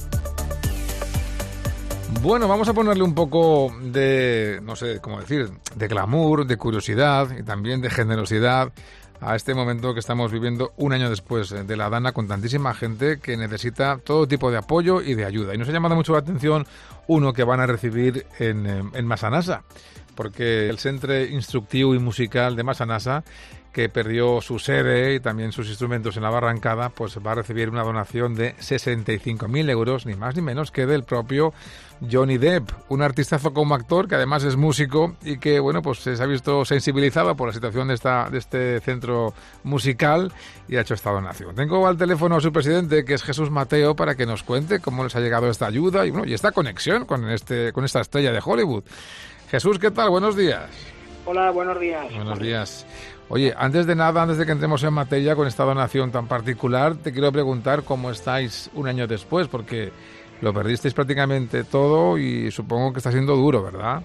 Bueno, vamos a ponerle un poco de, no sé cómo decir, de glamour, de curiosidad y también de generosidad a este momento que estamos viviendo un año después de la Dana, con tantísima gente que necesita todo tipo de apoyo y de ayuda. Y nos ha llamado mucho la atención uno que van a recibir en Massanassa, porque el Centre Instructiu y Musical de Massanassa, que perdió su sede y también sus instrumentos en la Barrancada, pues va a recibir una donación de 65.000 euros, ni más ni menos que del propio Johnny Depp, un artistazo como actor que además es músico y que, bueno, pues se ha visto sensibilizado por la situación de este centro musical y ha hecho esta donación. Tengo al teléfono a su presidente, que es Jesús Mateo, para que nos cuente cómo les ha llegado esta ayuda y, bueno, y esta conexión con esta estrella de Hollywood. Jesús, ¿qué tal? Buenos días. Hola, buenos días. Buenos días. Oye, antes de que entremos en materia con esta donación tan particular, te quiero preguntar cómo estáis un año después, porque lo perdisteis prácticamente todo y supongo que está siendo duro, ¿verdad?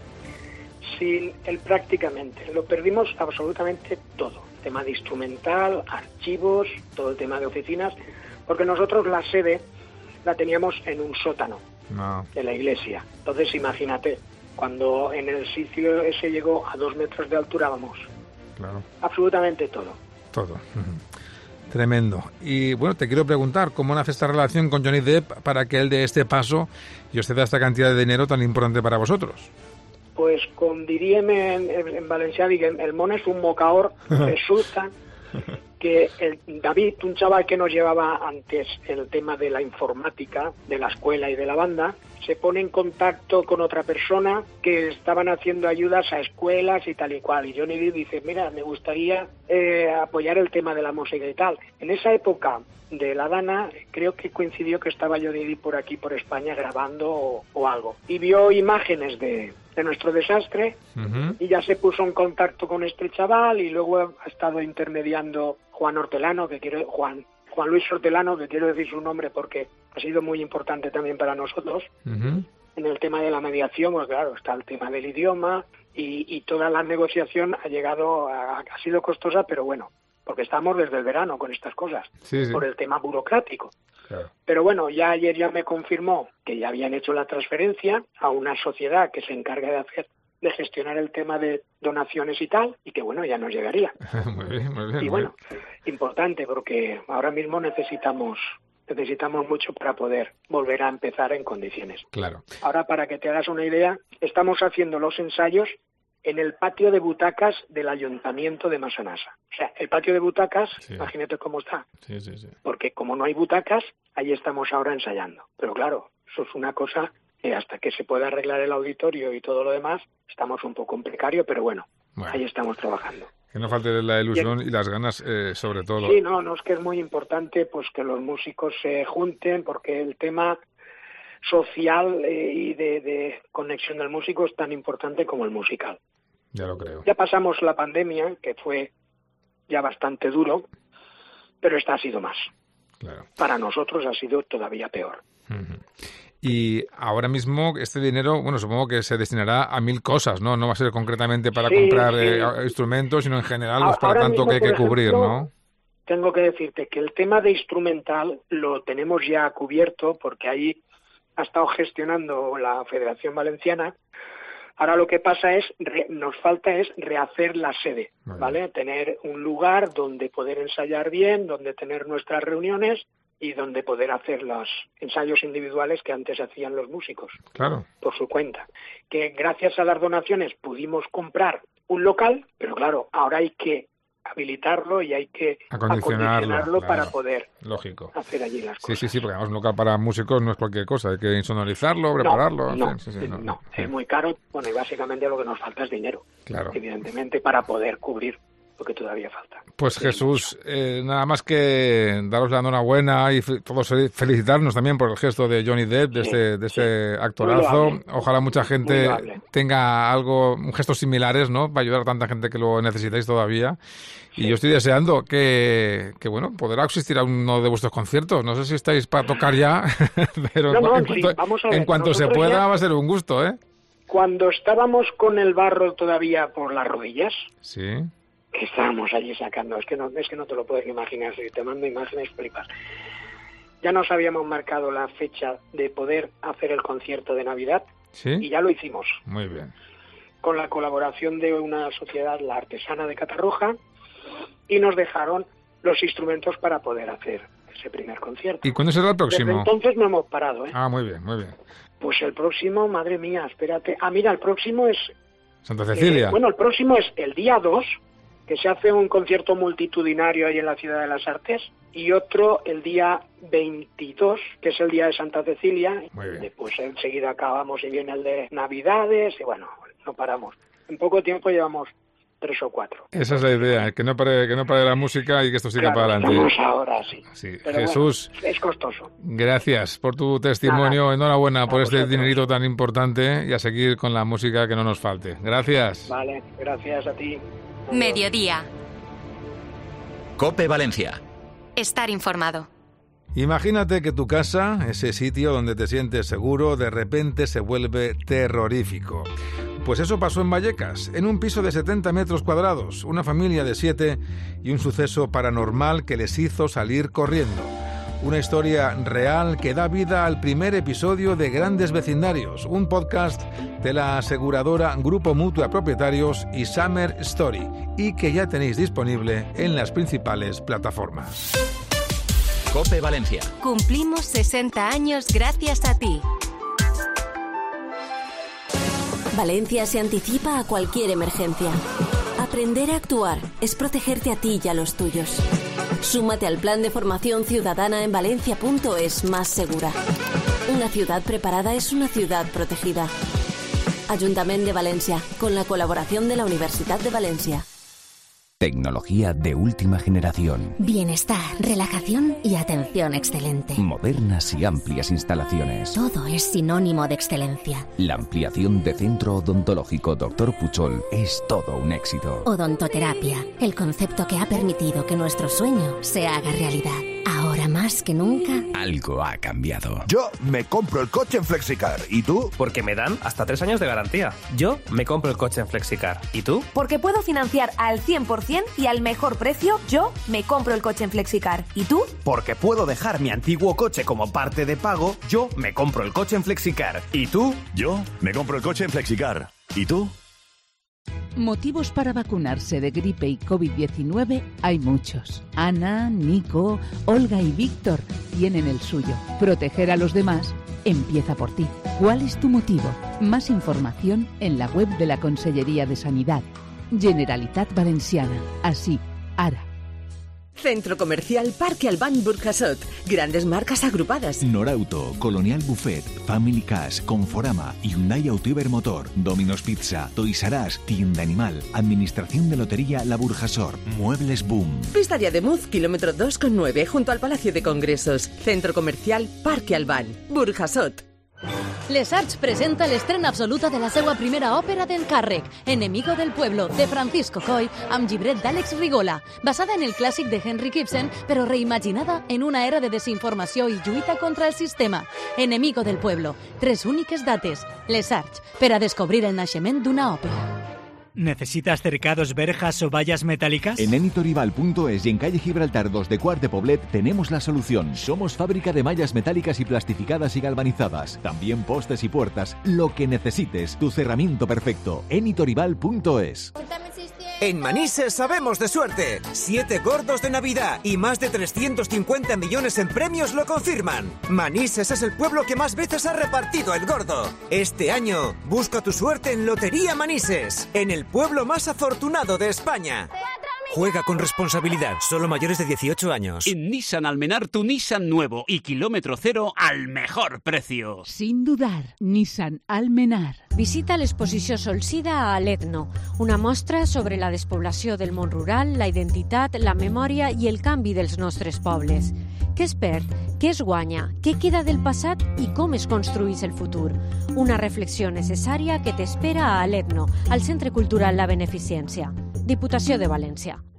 Sí, prácticamente. Lo perdimos absolutamente todo. Tema de instrumental, archivos, todo el tema de oficinas, porque nosotros la sede la teníamos en un sótano de la iglesia. Entonces, imagínate, cuando en el sitio ese llegó a 2 metros de altura, vamos. Claro. Absolutamente todo. Todo. Tremendo. Y bueno, te quiero preguntar, ¿cómo nace esta relación con Johnny Depp para que él dé este paso y os ceda esta cantidad de dinero tan importante para vosotros? Pues, com diríem en valencià, diguem, el món és un mocaor. Resulta que David, un chaval que nos llevaba antes el tema de la informática, de la escuela y de la banda, se pone en contacto con otra persona que estaban haciendo ayudas a escuelas y tal y cual. Y Johnny Depp dice, mira, me gustaría apoyar el tema de la música y tal. En esa época de la Dana, creo que coincidió que estaba Johnny Depp por aquí, por España, grabando o algo. Y vio imágenes de nuestro desastre y ya se puso en contacto con este chaval, y luego ha estado intermediando Juan Luis Hortelano, que quiero decir su nombre porque ha sido muy importante también para nosotros en el tema de la mediación. Pues claro, está el tema del idioma y toda la negociación ha sido costosa, pero bueno, porque estamos desde el verano con estas cosas, por el tema burocrático. Claro. Pero bueno, ayer ya me confirmó que ya habían hecho la transferencia a una sociedad que se encarga de gestionar el tema de donaciones y tal, y que bueno, ya nos llegaría. Muy bien, muy bien. Y bueno, importante, porque ahora mismo necesitamos mucho para poder volver a empezar en condiciones. Claro. Ahora, para que te hagas una idea, estamos haciendo los ensayos en el patio de butacas del Ayuntamiento de Massanassa. O sea, el patio de butacas, imagínate cómo está. Sí. Porque como no hay butacas, ahí estamos ahora ensayando. Pero claro, eso es una cosa que hasta que se pueda arreglar el auditorio y todo lo demás, estamos un poco en precario, pero bueno, ahí estamos trabajando. Que no falte la ilusión y las ganas, sobre todo. Sí, no, es que es muy importante pues que los músicos se junten, porque el tema social y de conexión del músico es tan importante como el musical. Ya lo creo. Ya pasamos la pandemia, que fue ya bastante duro, pero esta ha sido más. Claro. Para nosotros ha sido todavía peor. Y ahora mismo este dinero, bueno, supongo que se destinará a 1000 cosas, ¿no? No va a ser concretamente para comprar instrumentos, sino en general pues para tanto que hay que cubrir, ¿no? Tengo que decirte que el tema de instrumental lo tenemos ya cubierto, porque ahí ha estado gestionando la Federación Valenciana. Ahora lo que pasa nos falta rehacer la sede, ¿vale? Tener un lugar donde poder ensayar bien, donde tener nuestras reuniones y donde poder hacer los ensayos individuales que antes hacían los músicos. Claro. Por su cuenta. Que gracias a las donaciones pudimos comprar un local, pero claro, ahora hay que habilitarlo y hay que acondicionarlo para poder hacer allí las cosas. Sí, porque además un local para músicos no es cualquier cosa, hay que insonorizarlo, prepararlo. No, es muy caro, bueno, y básicamente lo que nos falta es dinero, evidentemente, para poder cubrir lo que todavía falta. Pues Jesús, nada más que daros la enhorabuena y todos felicitarnos también por el gesto de Johnny Depp, de este actorazo. Ojalá mucha gente tenga un gestos similares, ¿no? Para ayudar a tanta gente que lo necesitáis todavía. Y yo estoy deseando que bueno, poder asistir a uno de vuestros conciertos. No sé si estáis para tocar ya, pero en cuanto se pueda va a ser un gusto, ¿eh? Cuando estábamos con el barro todavía por las rodillas, sí, que estábamos allí sacando, es que no te lo puedes imaginar, si te mando imágenes flipas. Ya nos habíamos marcado la fecha de poder hacer el concierto de Navidad, ¿sí? Y ya lo hicimos. Muy bien. Con la colaboración de una sociedad, la Artesana de Catarroja, y nos dejaron los instrumentos para poder hacer ese primer concierto. ¿Y cuándo será el próximo? Desde entonces no hemos parado, ¿eh? Ah, muy bien, muy bien. Pues el próximo, madre mía, espérate. Ah, mira, el próximo es... Santa Cecilia. Bueno, el próximo es el día 2, que se hace un concierto multitudinario ahí en la Ciudad de las Artes, y otro el día 22, que es el día de Santa Cecilia. Después enseguida acabamos y viene el de Navidades, y bueno, no paramos. En poco tiempo llevamos 3 o 4. Esa es la idea, que no pare la música y que esto siga para adelante. Estamos ahora, sí. Pero Jesús, bueno, es costoso. Gracias por tu testimonio. Enhorabuena por este dinerito tan importante y a seguir con la música que no nos falte. Gracias. Vale, gracias a ti. Mediodía. COPE Valencia. Estar informado. Imagínate que tu casa, ese sitio donde te sientes seguro, de repente se vuelve terrorífico. Pues eso pasó en Vallecas, en un piso de 70 metros cuadrados, una familia de 7 y un suceso paranormal que les hizo salir corriendo. Una historia real que da vida al primer episodio de Grandes Vecindarios, un podcast de la aseguradora Grupo Mutua Propietarios y Summer Story, y que ya tenéis disponible en las principales plataformas. COPE Valencia. Cumplimos 60 años gracias a ti. Valencia se anticipa a cualquier emergencia. Aprender a actuar es protegerte a ti y a los tuyos. Súmate al plan de formación ciudadana en valencia.es más segura. Una ciudad preparada es una ciudad protegida. Ayuntamiento de Valencia, con la colaboración de la Universidad de Valencia. Tecnología de última generación. Bienestar, relajación y atención excelente. Modernas y amplias instalaciones. Todo es sinónimo de excelencia. La ampliación de Centro Odontológico Dr. Puchol es todo un éxito. Odontoterapia, el concepto que ha permitido que nuestro sueño se haga realidad. Ahora más que nunca, algo ha cambiado. Yo me compro el coche en Flexicar. ¿Y tú? Porque me dan hasta 3 años de garantía. Yo me compro el coche en Flexicar. ¿Y tú? Porque puedo financiar al 100% y al mejor precio. Yo me compro el coche en Flexicar. ¿Y tú? Porque puedo dejar mi antiguo coche como parte de pago. Yo me compro el coche en Flexicar. ¿Y tú? Yo me compro el coche en Flexicar. ¿Y tú? Motivos para vacunarse de gripe y COVID-19 hay muchos. Ana, Nico, Olga y Víctor tienen el suyo. Proteger a los demás empieza por ti. ¿Cuál es tu motivo? Más información en la web de la Consellería de Sanidad. Generalitat Valenciana. Así, ara. Centro Comercial Parque Albán Burjasot. Grandes marcas agrupadas. Norauto, Colonial Buffet, Family Cash, Conforama, Hyundai Auto Motor, Domino's Pizza, Toys R Us, Tienda Animal, Administración de Lotería La Burjasor, Muebles Boom. Pistaria de Muz, kilómetro 2,9, junto al Palacio de Congresos. Centro Comercial Parque Albán Burjasot. Les Arts presenta l'estrena absoluta de la seva primera òpera d'encàrrec, Enemigo del Pueblo, de Francisco Coy, amb llibret d'Àlex Rigola, basada en el clàssic de Henrik Ibsen, però reimaginada en una era de desinformació i lluita contra el sistema. Enemigo del Pueblo, 3 úniques dates. Les Arts, per a descobrir el naixement d'una òpera. ¿Necesitas cercados, verjas o vallas metálicas? En enitorival.es y en calle Gibraltar 2 de Quart de Poblet tenemos la solución. Somos fábrica de mallas metálicas y plastificadas y galvanizadas. También postes y puertas. Lo que necesites. Tu cerramiento perfecto. enitorival.es. En Manises sabemos de suerte. 7 gordos de Navidad y más de 350 millones en premios lo confirman. Manises es el pueblo que más veces ha repartido el gordo. Este año, busca tu suerte en Lotería Manises, en el pueblo más afortunado de España. Juega con responsabilidad, solo mayores de 18 años. En Nissan Almenar, tu Nissan nuevo y kilómetro cero al mejor precio. Sin dudar, Nissan Almenar. Visita l'exposició Solsida a l'Etno, una mostra sobre la despoblació del món rural, la identitat, la memòria i el canvi dels nostres pobles. Què es perd? Què es guanya? Què queda del passat i com es construís el futur? Una reflexió necessària que t'espera a l'Etno, al Centre Cultural La Beneficència. Diputació de València.